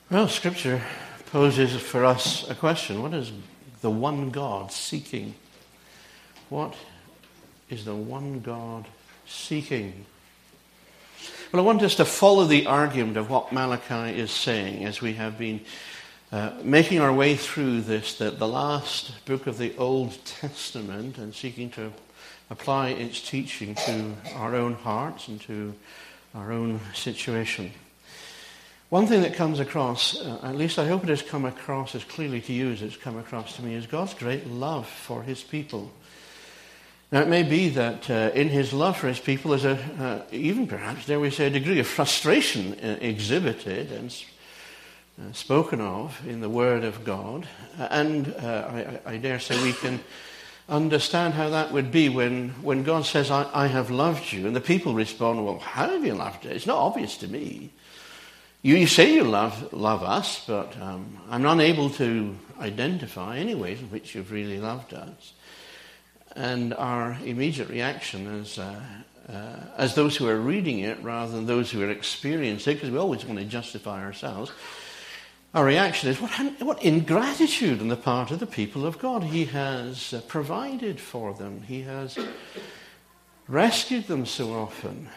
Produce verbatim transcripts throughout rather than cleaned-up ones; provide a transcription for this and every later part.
Well, Scripture poses for us a question. What is the one God seeking? What is the one God seeking? Well, I want us to follow the argument of what Malachi is saying as we have been uh, making our way through this, that the last book of the Old Testament, and seeking to apply its teaching to our own hearts and to our own situation. One thing that comes across, uh, at least I hope it has come across as clearly to you as it's come across to me, is God's great love for his people. Now it may be that uh, in his love for his people there's a, uh, even perhaps dare we say, a degree of frustration uh, exhibited and uh, spoken of in the Word of God. And uh, I, I dare say we can understand how that would be when, when God says, I, I have loved you, and the people respond, well, how have you loved it? It's not obvious to me. You, you say you love love us, but um, I'm unable to identify any ways in which you've really loved us. And our immediate reaction as, uh, uh, as those who are reading it rather than those who are experiencing it, because we always want to justify ourselves, our reaction is, what, what ingratitude on the part of the people of God. He has uh, provided for them. He has rescued them so often.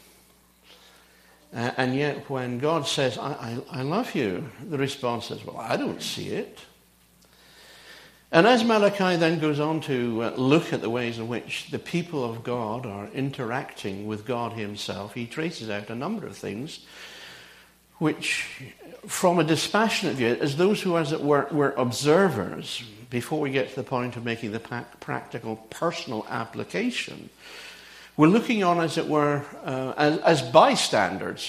Uh, and yet when God says, I, I, I love you, the response is, well, I don't see it. And as Malachi then goes on to uh, look at the ways in which the people of God are interacting with God himself, he traces out a number of things which, from a dispassionate view, as those who, as it were, were observers, before we get to the point of making the practical, personal application, we're looking on, as it were, uh, as, as bystanders.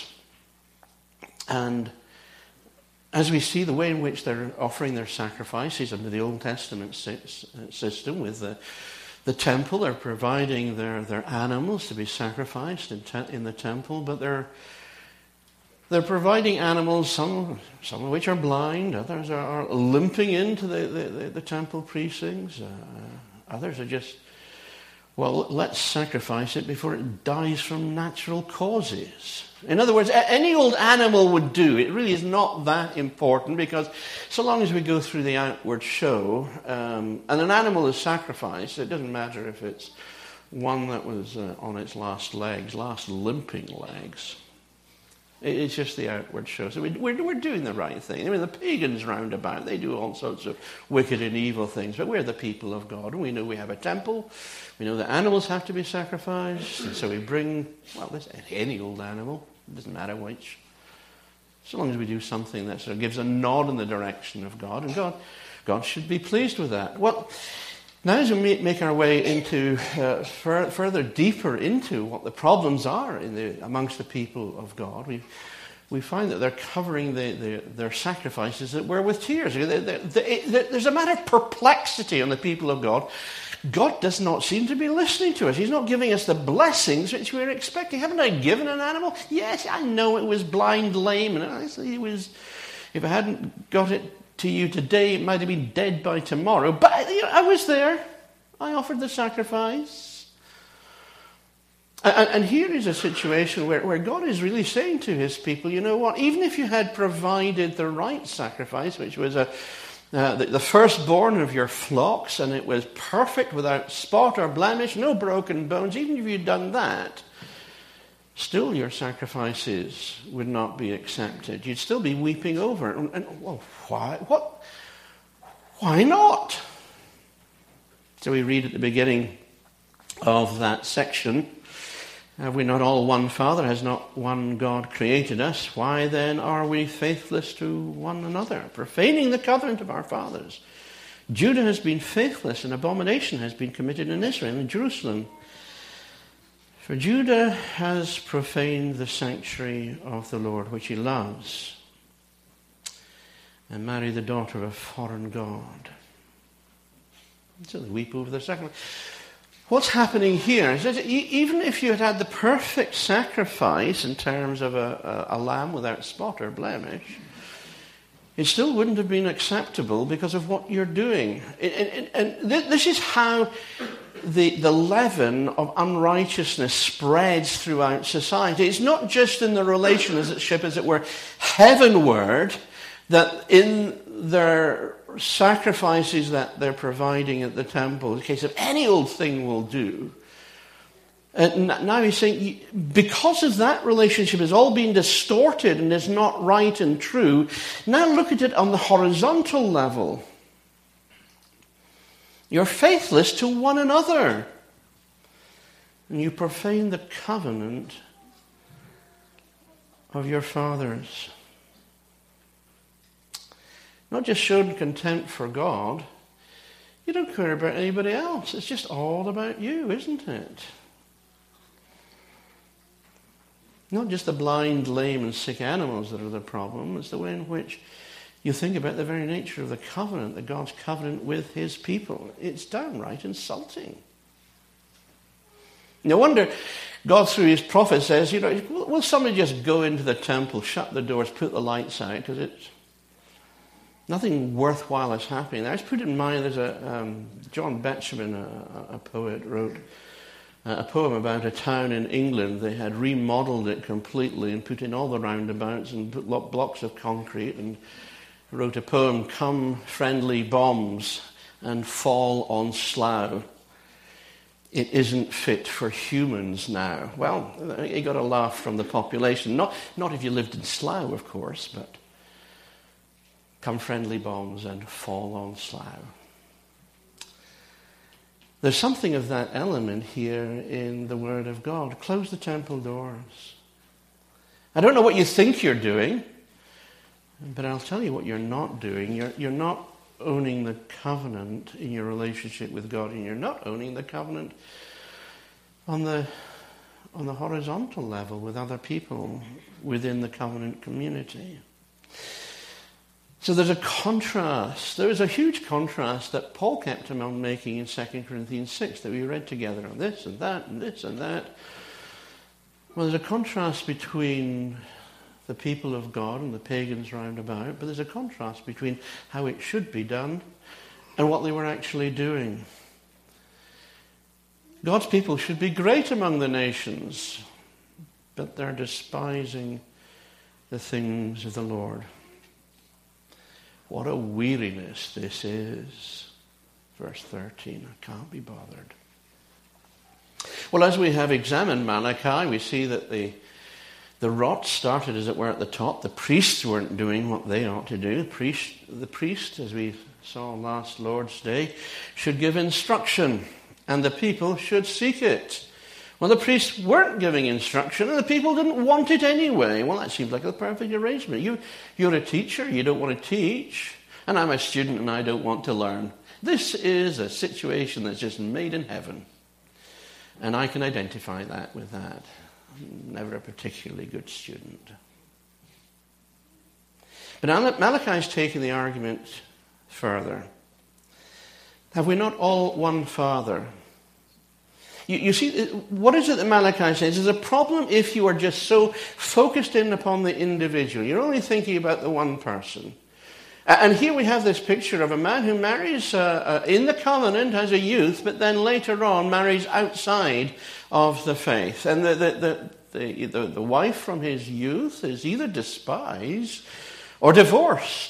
And as we see the way in which they're offering their sacrifices under the Old Testament system with the, the temple, they're providing their, their animals to be sacrificed in, te- in the temple, but they're they're providing animals, some some of which are blind, others are, are limping into the, the, the, the temple precincts, uh, others are just, well, let's sacrifice it before it dies from natural causes. In other words, any old animal would do. It really is not that important, because so long as we go through the outward show, um, and an animal is sacrificed, it doesn't matter if it's one that was uh, on its last legs, last limping legs. It's just the outward show. So we're, we're doing the right thing. I mean, the pagans round about, they do all sorts of wicked and evil things, but we're the people of God, and we know we have a temple. We know that animals have to be sacrificed, and so we bring, well, this, any old animal, it doesn't matter which, so long as we do something that sort of gives a nod in the direction of God, and God, God should be pleased with that. Well, now as we make our way into uh, fur- further deeper into what the problems are in the, amongst the people of God, we we find that they're covering the, the, their sacrifices that were with tears. They, they, they, there's a matter of perplexity on the people of God. God does not seem to be listening to us. He's not giving us the blessings which we were expecting. Haven't I given an animal? Yes, I know it was blind, lame, and I say it was. If I hadn't got it to you today, it might have been dead by tomorrow. But you know, I was there. I offered the sacrifice. And, and here is a situation where, where God is really saying to his people, you know what, even if you had provided the right sacrifice, which was a, uh, the, the firstborn of your flocks, and it was perfect without spot or blemish, no broken bones, even if you'd done that, still your sacrifices would not be accepted. You'd still be weeping over it. And, and well, why? What? Why not? So we read at the beginning of that section, have we not all one Father? Has not one God created us? Why then are we faithless to one another, profaning the covenant of our fathers? Judah has been faithless, and abomination has been committed in Israel and Jerusalem. For Judah has profaned the sanctuary of the Lord, which he loves, and married the daughter of a foreign god. So they weep over their sacrifice. What's happening here is that even if you had had the perfect sacrifice in terms of a, a, a lamb without spot or blemish, it still wouldn't have been acceptable because of what you're doing. And, and, and this is how the, the leaven of unrighteousness spreads throughout society. It's not just in the relationship, as it were, heavenward, that in their sacrifices that they're providing at the temple, in case of any old thing will do, and now he's saying, because of that relationship is all being distorted and is not right and true, now look at it on the horizontal level. You're faithless to one another. And you profane the covenant of your fathers. Not just showing contempt for God. You don't care about anybody else. It's just all about you, isn't it? Not just the blind, lame, and sick animals that are the problem. It's the way in which you think about the very nature of the covenant, the God's covenant with his people. It's downright insulting. No wonder God, through his prophet, says, you know, will somebody just go into the temple, shut the doors, put the lights out, because it's nothing worthwhile is happening. I was put in mind, there's a um, John Betjeman, a, a poet, wrote a poem about a town in England. They had remodeled it completely and put in all the roundabouts and put blocks of concrete, and wrote a poem, "Come friendly bombs and fall on Slough. It isn't fit for humans now." Well, he got a laugh from the population. Not, not if you lived in Slough, of course, but come friendly bombs and fall on Slough. There's something of that element here in the Word of God. Close the temple doors. I don't know what you think you're doing, but I'll tell you what you're not doing. You're, you're not owning the covenant in your relationship with God, and you're not owning the covenant on the, on the horizontal level with other people within the covenant community. So there's a contrast. There is a huge contrast that Paul kept on making in Second Corinthians six that we read together on this and that and this and that. Well, there's a contrast between the people of God and the pagans round about, but there's a contrast between how it should be done and what they were actually doing. God's people should be great among the nations, but they're despising the things of the Lord. What a weariness this is. Verse thirteen, I can't be bothered. Well, as we have examined Malachi, we see that the, the rot started, as it were, at the top. The priests weren't doing what they ought to do. The priest, the priest, as we saw last Lord's Day, should give instruction, and the people should seek it. Well, the priests weren't giving instruction, and the people didn't want it anyway. Well, that seems like a perfect arrangement. You, you're a teacher, you don't want to teach, and I'm a student and I don't want to learn. This is a situation that's just made in heaven. And I can identify that with that. I'm never a particularly good student. But Malachi's taken the argument further. Have we not all one Father? You, you see, what is it that Malachi says? There's a problem if you are just so focused in upon the individual. You're only thinking about the one person. And here we have this picture of a man who marries uh, uh, in the covenant as a youth, but then later on marries outside of the faith. And the, the, the, the, the, the wife from his youth is either despised or divorced.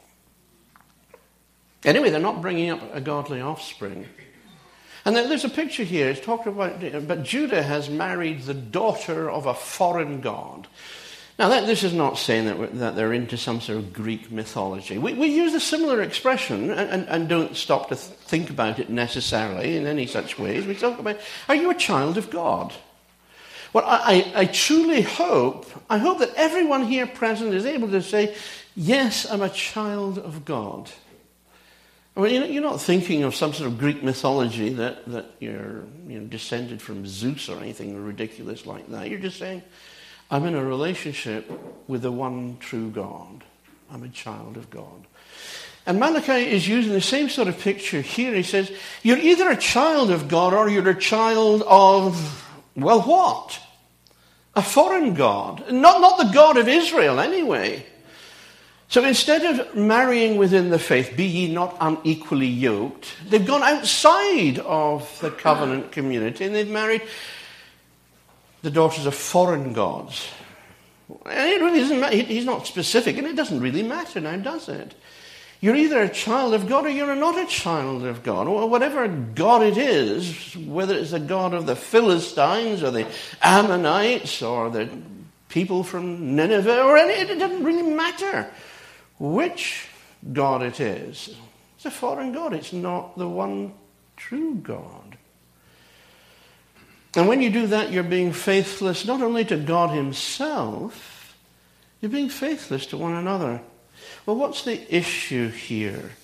Anyway, they're not bringing up a godly offspring. And then there's a picture here. It's talked about, but Judah has married the daughter of a foreign god. Now, that, this is not saying that, that they're into some sort of Greek mythology. We, we use a similar expression and, and, and don't stop to th- think about it necessarily in any such ways. We talk about, are you a child of God? Well, I, I, I truly hope, I hope that everyone here present is able to say, yes, I'm a child of God. I mean, you're not thinking of some sort of Greek mythology that, that you're you know, descended from Zeus or anything ridiculous like that. You're just saying, I'm in a relationship with the one true God. I'm a child of God. And Malachi is using the same sort of picture here. He says, you're either a child of God or you're a child of, well, what? A foreign God. Not, not the God of Israel, anyway. So instead of marrying within the faith, be ye not unequally yoked, they've gone outside of the covenant community and they've married the daughters of foreign gods. And it really doesn't matter. He's not specific, and it doesn't really matter now, does it? You're either a child of God or you're not a child of God. Or whatever God it is, whether it's the God of the Philistines or the Ammonites or the people from Nineveh or any, it doesn't really matter which God it is. It's a foreign God. It's not the one true God. And when you do that, you're being faithless not only to God himself, you're being faithless to one another. Well, what's the issue here?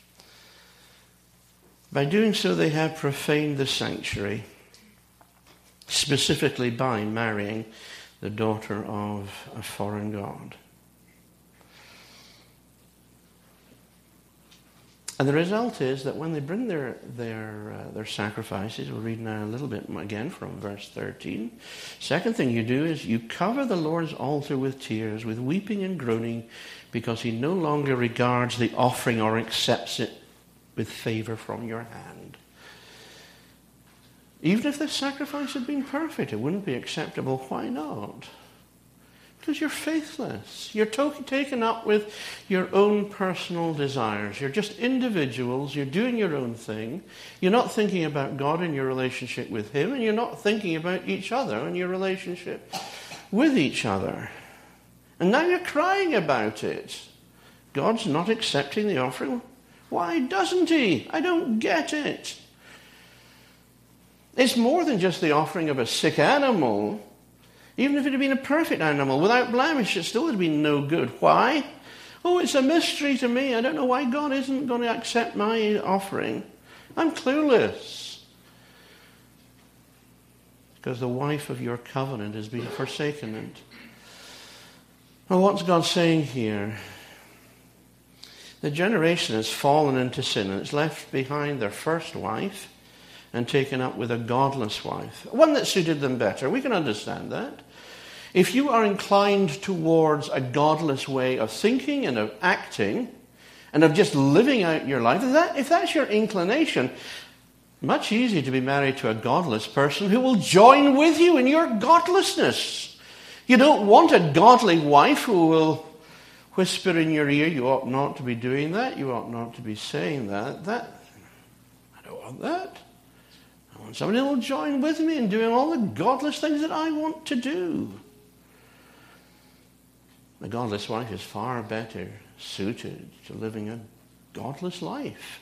By doing so, they have profaned the sanctuary, specifically by marrying the daughter of a foreign god. And the result is that when they bring their their uh, their sacrifices, we'll read now a little bit again from verse thirteen. Second thing you do is you cover the Lord's altar with tears, with weeping and groaning, because he no longer regards the offering or accepts it with favor from your hand. Even if the sacrifice had been perfect, it wouldn't be acceptable. Why not? Because you're faithless. You're to- taken up with your own personal desires. You're just individuals. You're doing your own thing. You're not thinking about God and your relationship with him, and you're not thinking about each other and your relationship with each other. And now you're crying about it. God's not accepting the offering. Why doesn't he? I don't get it. It's more than just the offering of a sick animal. Even if it had been a perfect animal, without blemish, it still would have been no good. Why? Oh, it's a mystery to me. I don't know why God isn't going to accept my offering. I'm clueless. Because the wife of your covenant has been forsaken. And well, what's God saying here? The generation has fallen into sin and it's left behind their first wife and taken up with a godless wife. One that suited them better. We can understand that. If you are inclined towards a godless way of thinking and of acting and of just living out your life, if, that, if that's your inclination, much easier to be married to a godless person who will join with you in your godlessness. You don't want a godly wife who will whisper in your ear, you ought not to be doing that, you ought not to be saying that. That I don't want that. I want somebody who will join with me in doing all the godless things that I want to do. The godless wife is far better suited to living a godless life.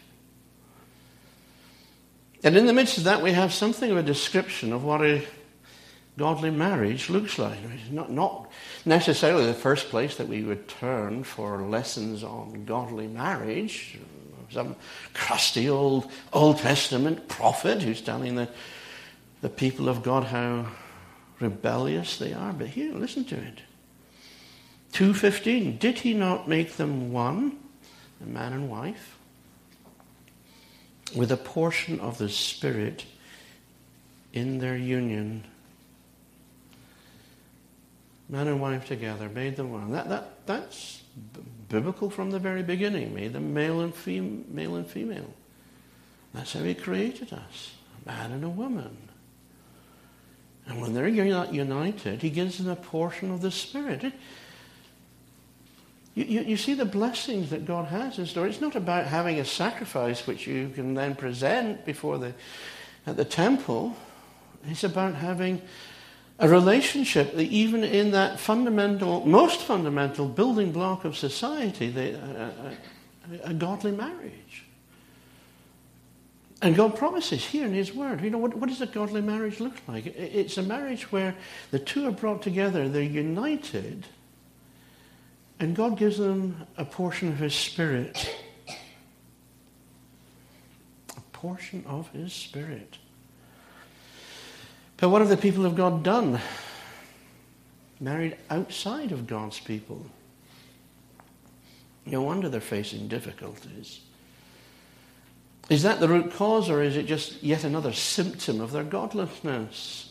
And in the midst of that, we have something of a description of what a godly marriage looks like. It's not, not necessarily the first place that we would turn for lessons on godly marriage. Some crusty old Old Testament prophet who's telling the, the people of God how rebellious they are. But here, listen to it. two fifteen, did he not make them one, a man and wife, with a portion of the Spirit in their union? Man and wife together, made them one. That, that, that's b- biblical from the very beginning. Made them male and, fem- male and female. That's how he created us, a man and a woman. And when they're united, he gives them a portion of the Spirit. It, You, you, you see the blessings that God has in store. It's not about having a sacrifice which you can then present before the at the temple. It's about having a relationship that even in that fundamental, most fundamental building block of society, the, a, a, a godly marriage. And God promises here in his word, you know, what, what does a godly marriage look like? It, it's a marriage where the two are brought together, they're united, and God gives them a portion of his Spirit. A portion of his Spirit. But what have the people of God done? Married outside of God's people. No wonder they're facing difficulties. Is that the root cause, or is it just yet another symptom of their godlessness?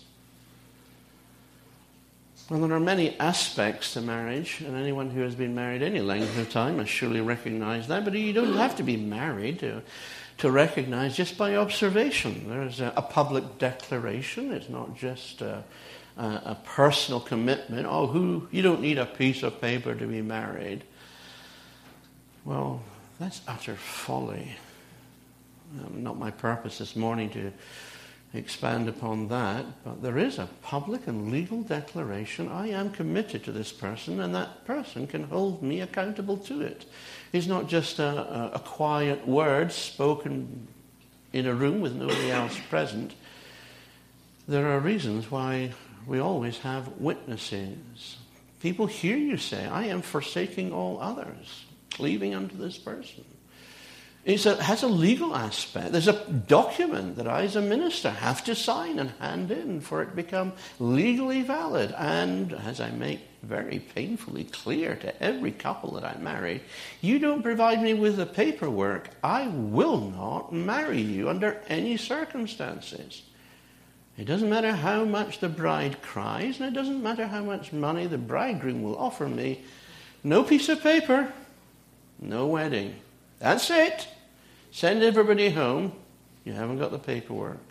Well, there are many aspects to marriage, and anyone who has been married any length of time has surely recognized that, but you don't have to be married to, to recognize just by observation. There's a, a public declaration. It's not just a, a, a personal commitment. Oh, who you don't need a piece of paper to be married. Well, that's utter folly. Um, not my purpose this morning to expand upon that, but there is a public and legal declaration. I am committed to this person, and that person can hold me accountable to it. It's not just a, a, a quiet word spoken in a room with nobody else present. There are reasons why we always have witnesses. People hear you say, I am forsaking all others, cleaving unto this person. It's a, it has a legal aspect. There's a document that I as a minister have to sign and hand in for it to become legally valid. And as I make very painfully clear to every couple that I marry, you don't provide me with the paperwork, I will not marry you under any circumstances. It doesn't matter how much the bride cries, and it doesn't matter how much money the bridegroom will offer me. No piece of paper, no wedding. That's it. Send everybody home. You haven't got the paperwork.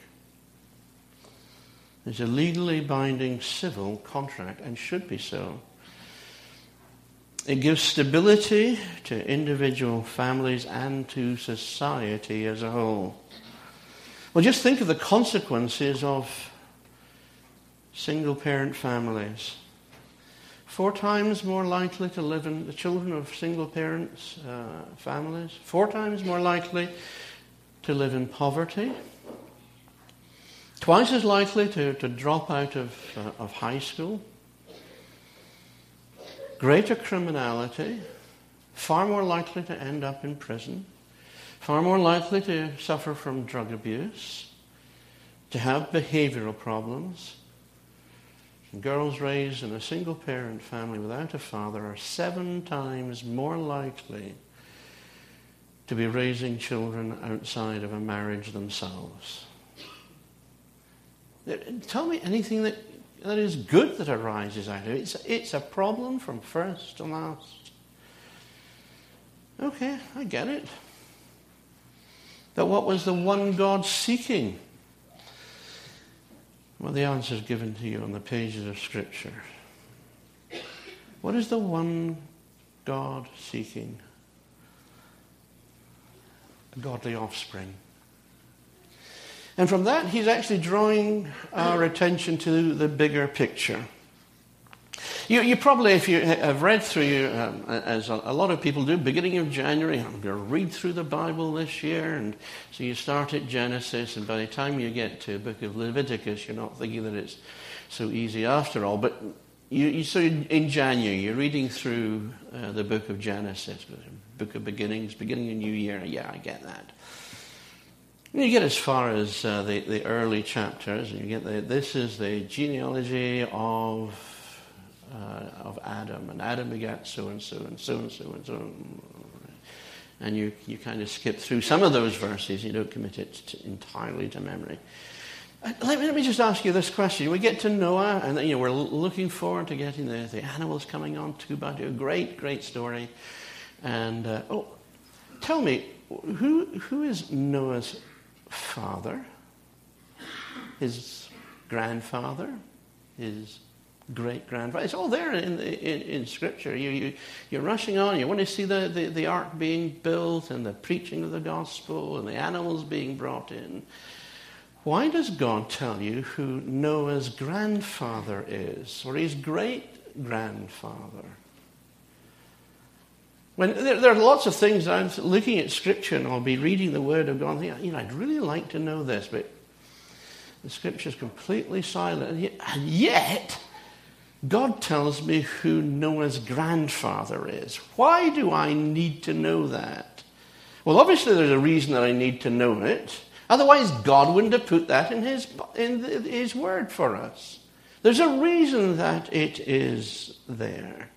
It's a legally binding civil contract, and should be so. It gives stability to individual families and to society as a whole. Well, just think of the consequences of single-parent families. Four times more likely to live in the children of single parents, uh, families. Four times more likely to live in poverty. Twice as likely to, to drop out of, uh, of high school. Greater criminality. Far more likely to end up in prison. Far more likely to suffer from drug abuse. To have behavioral problems. Girls raised in a single-parent family without a father are seven times more likely to be raising children outside of a marriage themselves. Tell me anything that, that is good that arises out of it. It's, it's a problem from first to last. Okay, I get it. But what was the one God seeking? Well, the answer is given to you on the pages of Scripture. What is the one God seeking? A godly offspring. And from that, he's actually drawing our attention to the bigger picture. You, you probably, if you have read through, um, as a lot of people do, beginning of January, I'm going to read through the Bible this year, and so you start at Genesis, and by the time you get to the book of Leviticus, you're not thinking that it's so easy after all. But you, you so in January, you're reading through uh, the book of Genesis, book of beginnings, beginning a new year. Yeah, I get that. And you get as far as uh, the, the early chapters, and you get the, this is the genealogy of Uh, of Adam, and Adam begat so and so and so and so and so, and you you kind of skip through some of those verses. You don't commit it to, entirely to memory. Uh, let me let me just ask you this question: we get to Noah, and you know we're looking forward to getting the, the animals coming on two by two. Great, great story. And uh, oh, tell me, who who is Noah's father? His grandfather? His great-grandfather. It's all there in, in, in Scripture. You, you, you're rushing on. You want to see the, the, the ark being built and the preaching of the gospel and the animals being brought in. Why does God tell you who Noah's grandfather is, or his great-grandfather? When there, there are lots of things, I'm looking at Scripture and I'll be reading the Word of God and think, you know, I'd really like to know this, but the Scripture is completely silent. And yet, and yet God tells me who Noah's grandfather is. Why do I need to know that? Well, obviously there's a reason that I need to know it. Otherwise, God wouldn't have put that in his, in his word for us. There's a reason that it is there.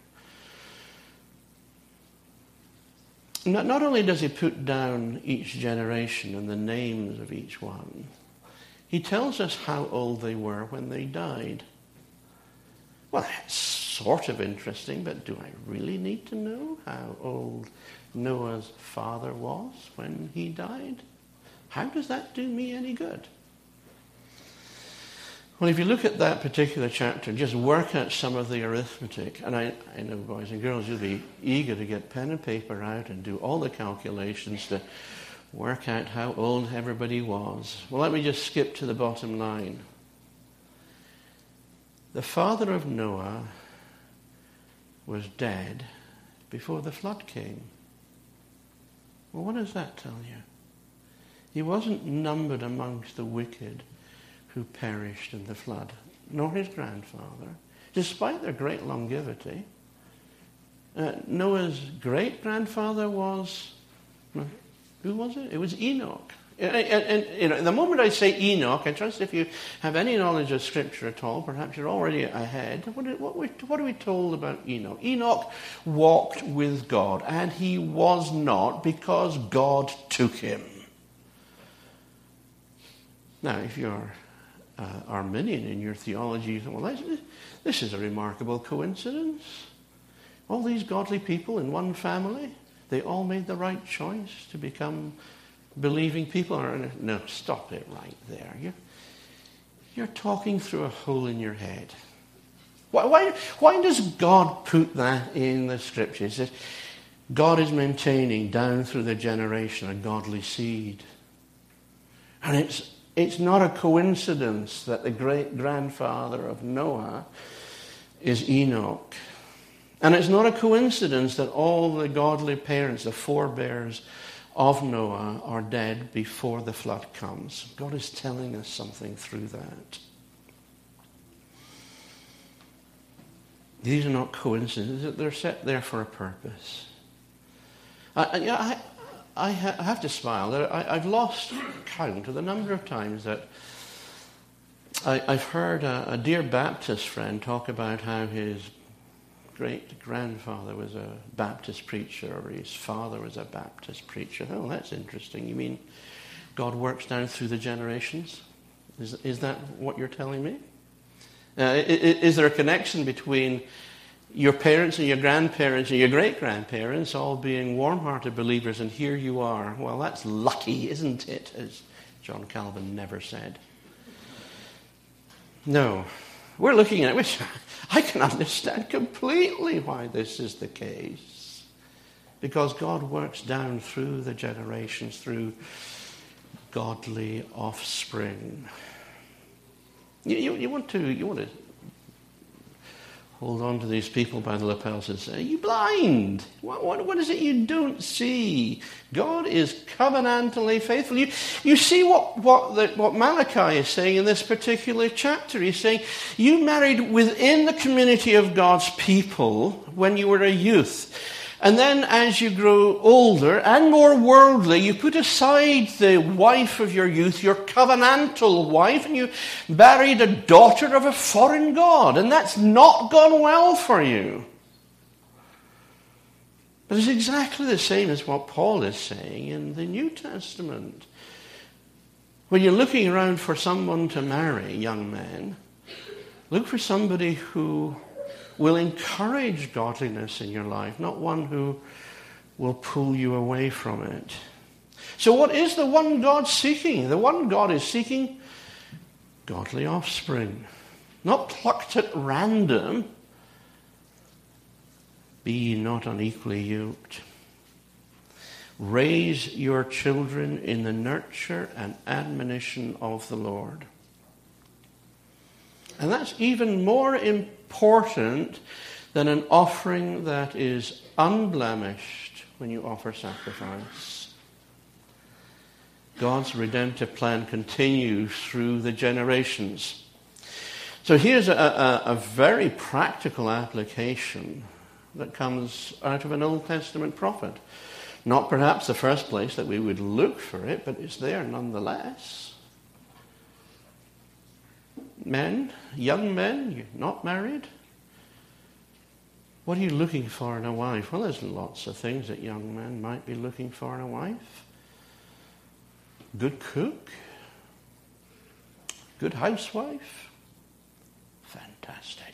Not, not only does he put down each generation and the names of each one, he tells us how old they were when they died. Well, that's sort of interesting, but do I really need to know how old Noah's father was when he died? How does that do me any good? Well, if you look at that particular chapter, just work out some of the arithmetic. And I, I know, boys and girls, you'll be eager to get pen and paper out and do all the calculations to work out how old everybody was. Well, let me just skip to the bottom line. The father of Noah was dead before the flood came. Well, what does that tell you? He wasn't numbered amongst the wicked who perished in the flood, nor his grandfather, despite their great longevity. Uh, Noah's great-grandfather was, who was it? It was Enoch. And, and, and you know, the moment I say Enoch, I trust if you have any knowledge of Scripture at all, perhaps you're already ahead. What, what, we, what are we told about Enoch? Enoch walked with God, and he was not because God took him. Now, if you're uh, Arminian in your theology, you think, well, this, this is a remarkable coincidence. All these godly people in one family, they all made the right choice to become believing people. Or, no, stop it right there. You're, you're talking through a hole in your head. Why, why, why does God put that in the Scripture? He says, God is maintaining down through the generation a godly seed. And it's It's not a coincidence that the great-grandfather of Noah is Enoch. And it's not a coincidence that all the godly parents, the forebears of Noah, are dead before the flood comes. God is telling us something through that. These are not coincidences. They're set there for a purpose. I, I, I have to smile. I've lost count of the number of times that I've heard a dear Baptist friend talk about how his great-grandfather was a Baptist preacher or his father was a Baptist preacher. Oh, that's interesting. You mean God works down through the generations? Is, is that what you're telling me? Uh, is, is there a connection between your parents and your grandparents and your great-grandparents all being warm-hearted believers, and here you are? Well, that's lucky, isn't it? As John Calvin never said. No. We're looking at it, which I can understand completely why this is the case. Because God works down through the generations, through godly offspring. You, you, you want to... You want to hold on to these people by the lapels and say, are you blind? What, what, what is it you don't see? God is covenantally faithful. You, you see what, what, the, what Malachi is saying in this particular chapter. He's saying, you married within the community of God's people when you were a youth. And then as you grow older and more worldly, you put aside the wife of your youth, your covenantal wife, and you married a daughter of a foreign god. And that's not gone well for you. But it's exactly the same as what Paul is saying in the New Testament. When you're looking around for someone to marry, young men, look for somebody who will encourage godliness in your life, not one who will pull you away from it. So what is the one God seeking? The one God is seeking godly offspring, not plucked at random. Be ye not unequally yoked. Raise your children in the nurture and admonition of the Lord. And that's even more important than an offering that is unblemished when you offer sacrifice. God's redemptive plan continues through the generations. So here's a, a, a very practical application that comes out of an Old Testament prophet. Not perhaps the first place that we would look for it, but it's there nonetheless. Men, young men, you're not married. What are you looking for in a wife? Well, there's lots of things that young men might be looking for in a wife. Good cook. Good housewife. Fantastic.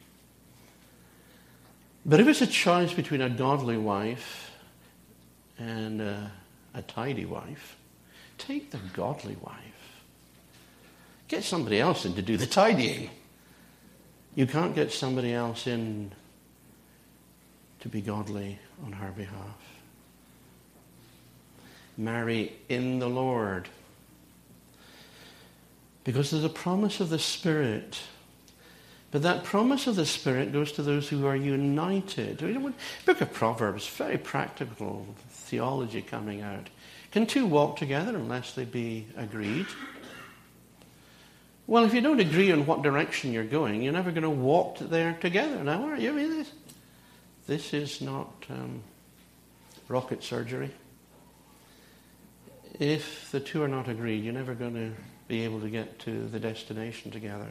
But if it's a choice between a godly wife and a, a tidy wife, take the godly wife. Get somebody else in to do the tidying. You can't get somebody else in to be godly on her behalf. Marry in the Lord. Because there's a promise of the Spirit. But that promise of the Spirit goes to those who are united. The book of Proverbs, very practical theology coming out. Can two walk together unless they be agreed? Well, if you don't agree on what direction you're going, you're never going to walk there together. Now, are you? I mean, this, this is not um, rocket surgery. If the two are not agreed, you're never going to be able to get to the destination together.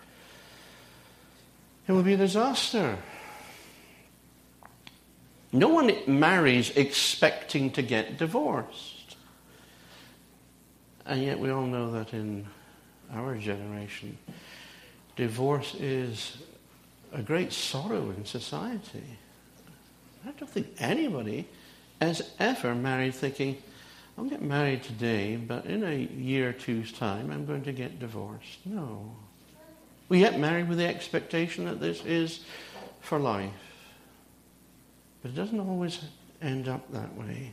It will be a disaster. No one marries expecting to get divorced. And yet we all know that in our generation, divorce is a great sorrow in society. I don't think anybody has ever married thinking, I'll get married today, but in a year or two's time, I'm going to get divorced. No. We get married with the expectation that this is for life. But it doesn't always end up that way.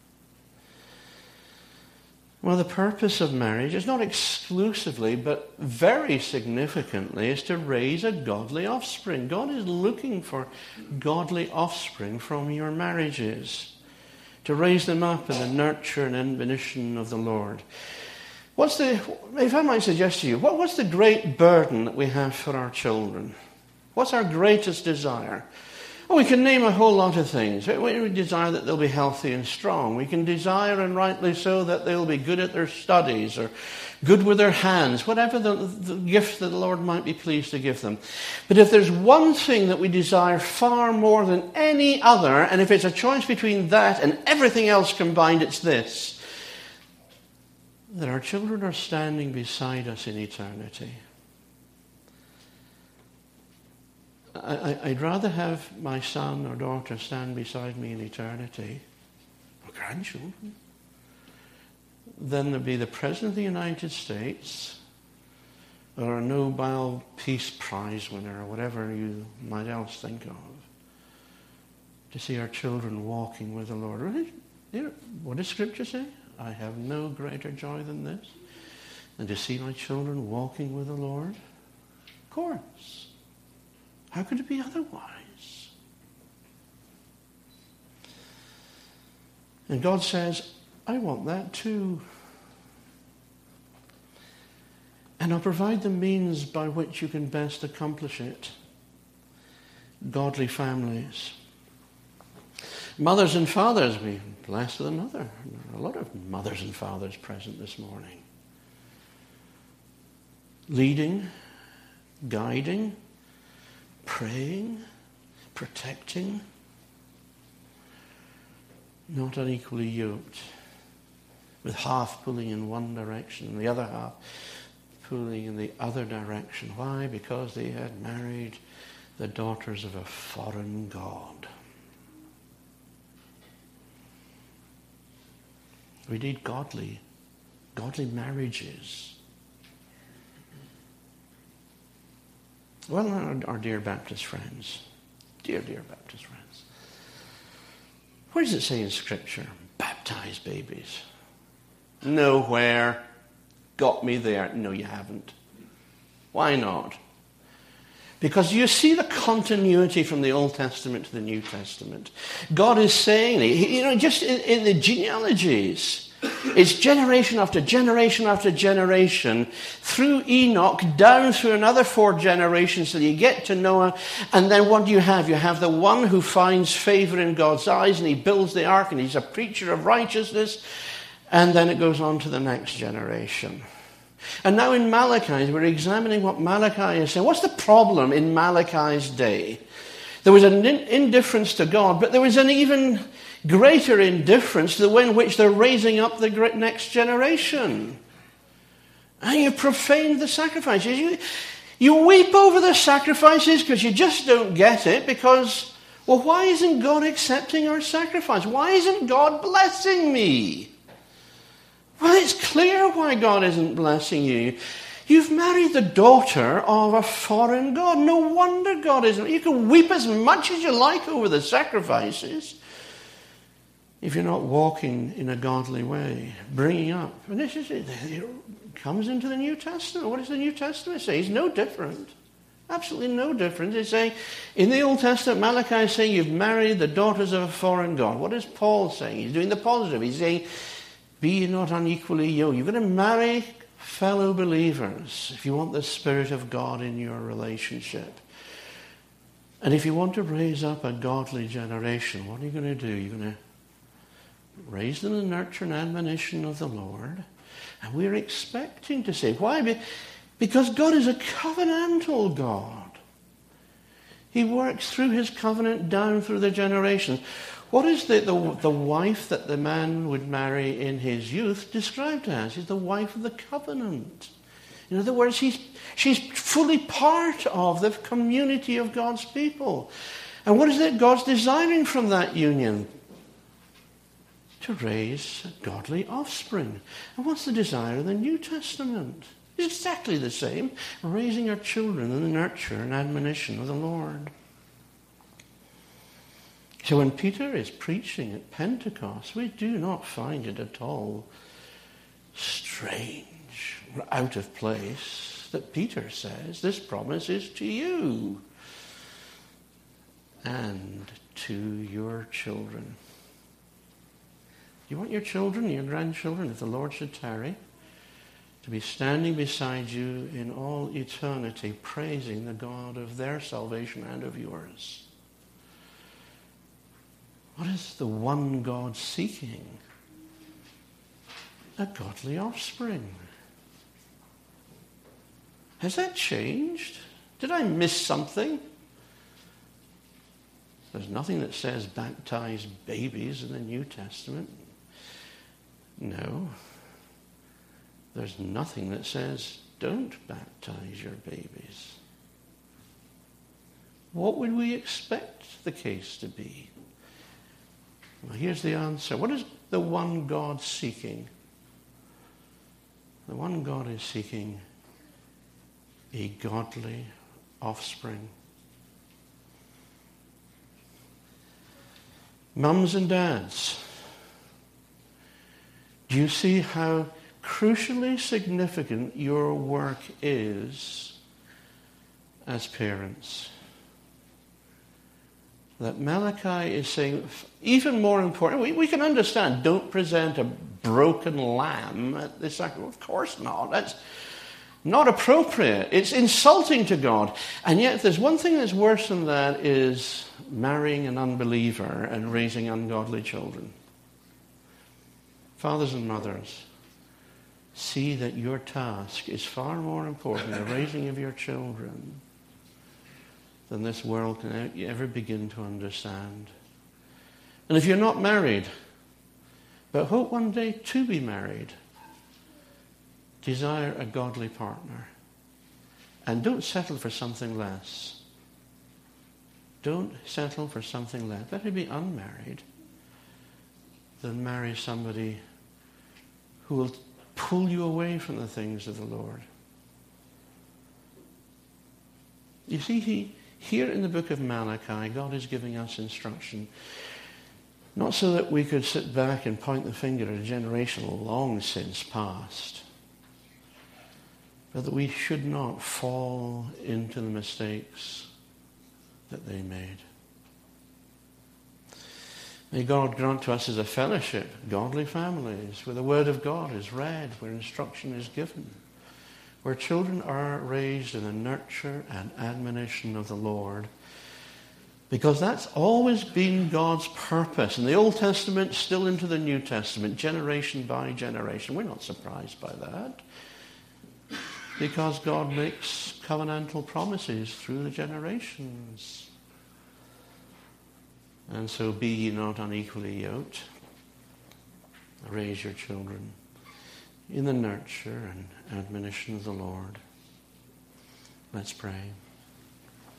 Well, the purpose of marriage is not exclusively, but very significantly, is to raise a godly offspring. God is looking for godly offspring from your marriages, to raise them up in the nurture and admonition of the Lord. What's the, if I might suggest to you, what, what's the great burden that we have for our children? What's our greatest desire? Oh, we can name a whole lot of things. We desire that they'll be healthy and strong. We can desire, and rightly so, that they'll be good at their studies or good with their hands, whatever the, the gift that the Lord might be pleased to give them. But if there's one thing that we desire far more than any other, and if it's a choice between that and everything else combined, it's this: that our children are standing beside us in eternity. I, I'd rather have my son or daughter stand beside me in eternity, or grandchildren, than to be the President of the United States or a Nobel Peace Prize winner or whatever you might else think of. To see our children walking with the Lord. Really? What does Scripture say? I have no greater joy than this, than to see my children walking with the Lord. Of course. How could it be otherwise? And God says, I want that too. And I'll provide the means by which you can best accomplish it. Godly families. Mothers and fathers, we're blessed with another. There are a lot of mothers and fathers present this morning. Leading, guiding, praying, protecting, not unequally yoked, with half pulling in one direction and the other half pulling in the other direction. Why? Because they had married the daughters of a foreign god. We need godly, godly marriages. Well, our, our dear Baptist friends, dear, dear Baptist friends, where does it say in Scripture, baptize babies? Nowhere. Got me there. No, you haven't. Why not? Because you see the continuity from the Old Testament to the New Testament. God is saying, you know, just in, in the genealogies, it's generation after generation after generation, through Enoch, down through another four generations till you get to Noah. And then what do you have? You have the one who finds favor in God's eyes, and he builds the ark, and he's a preacher of righteousness. And then it goes on to the next generation. And now in Malachi, we're examining what Malachi is saying. What's the problem in Malachi's day? There was an in- indifference to God, but there was an even greater indifference to the way in which they're raising up the next generation. And you profaned the sacrifices. You, you weep over the sacrifices because you just don't get it, because, well, why isn't God accepting our sacrifice? Why isn't God blessing me? Well, it's clear why God isn't blessing you. You've married the daughter of a foreign god. No wonder God isn't. You can weep as much as you like over the sacrifices if you're not walking in a godly way, bringing up. And this is it. It comes into the New Testament. What does the New Testament say? It's no different. Absolutely no difference. It's saying, in the Old Testament, Malachi is saying you've married the daughters of a foreign god. What is Paul saying? He's doing the positive. He's saying, be ye not unequally yoked. You're going to marry fellow believers if you want the Spirit of God in your relationship. And if you want to raise up a godly generation, what are you going to do? You're going to raise them in the nurture and admonition of the Lord. And we're expecting to say, why? Because God is a covenantal God. He works through his covenant down through the generations. What is the, the, the wife that the man would marry in his youth described as? She's the wife of the covenant. In other words, she's, she's fully part of the community of God's people. And what is it God's desiring from that union? To raise godly offspring. And what's the desire of the New Testament? It's exactly the same. Raising our children in the nurture and admonition of the Lord. So when Peter is preaching at Pentecost, we do not find it at all strange or out of place that Peter says, this promise is to you and to your children. You want your children, your grandchildren, if the Lord should tarry, to be standing beside you in all eternity, praising the God of their salvation and of yours. What is the one God seeking? A godly offspring. Has that changed? Did I miss something? There's nothing that says baptize babies in the New Testament. No. There's nothing that says don't baptize your babies. What would we expect the case to be? Well, here's the answer. What is the one God seeking? The one God is seeking a godly offspring. Mums and dads, do you see how crucially significant your work is as parents? That Malachi is saying, even more important, we, we can understand, don't present a broken lamb at the sacrifice. Of course not. That's not appropriate. It's insulting to God. And yet there's one thing that's worse than that is marrying an unbeliever and raising ungodly children. Fathers and mothers, see that your task is far more important, the raising of your children, than this world can ever begin to understand. And if you're not married, but hope one day to be married, desire a godly partner. And don't settle for something less. Don't settle for something less. Better be unmarried than marry somebody who will pull you away from the things of the Lord. You see, he, here in the book of Malachi, God is giving us instruction, not so that we could sit back and point the finger at a generation long since past, but that we should not fall into the mistakes that they made. May God grant to us as a fellowship godly families where the Word of God is read, where instruction is given, where children are raised in the nurture and admonition of the Lord. Because that's always been God's purpose. In the Old Testament, still into the New Testament, generation by generation. We're not surprised by that. Because God makes covenantal promises through the generations. And so be ye not unequally yoked. Raise your children in the nurture and admonition of the Lord. Let's pray.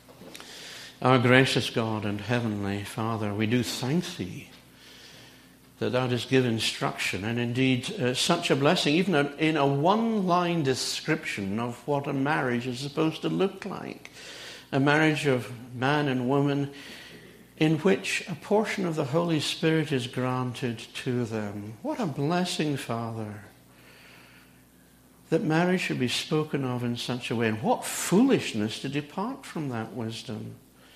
Our gracious God and heavenly Father, we do thank Thee that thou dost give instruction, and indeed uh, such a blessing, even a, in a one-line description of what a marriage is supposed to look like. A marriage of man and woman in which a portion of the Holy Spirit is granted to them. What a blessing, Father, that marriage should be spoken of in such a way. And what foolishness to depart from that wisdom.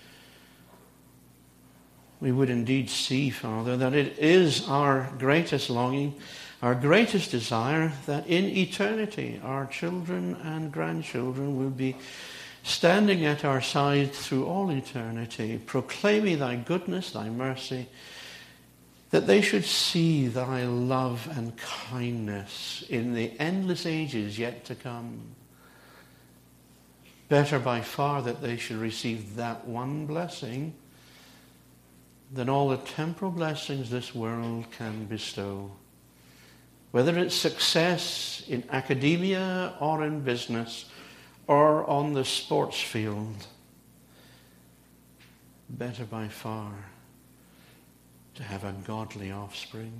We would indeed see, Father, that it is our greatest longing, our greatest desire, that in eternity our children and grandchildren will be standing at our side through all eternity, proclaiming thy goodness, thy mercy, that they should see thy love and kindness in the endless ages yet to come. Better by far that they should receive that one blessing than all the temporal blessings this world can bestow. Whether it's success in academia or in business or on the sports field, better by far to have a godly offspring.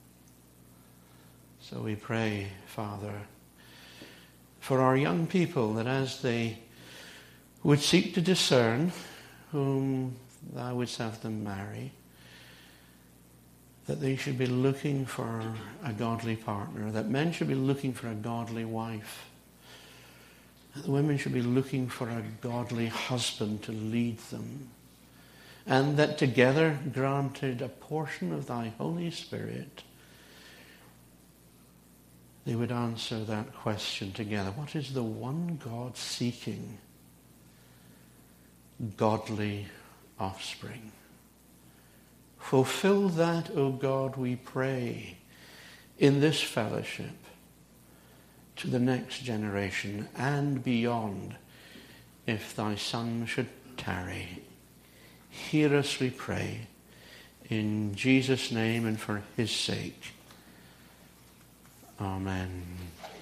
So we pray, Father, for our young people, that as they would seek to discern whom thou wouldst have them marry, that they should be looking for a godly partner, that men should be looking for a godly wife, that the women should be looking for a godly husband to lead them, and that together, granted a portion of thy Holy Spirit, they would answer that question together. What is the one God seeking? Godly offspring. Fulfill that, O God, we pray, in this fellowship to the next generation and beyond, if thy Son should tarry. Hear us, we pray, in Jesus' name and for his sake. Amen.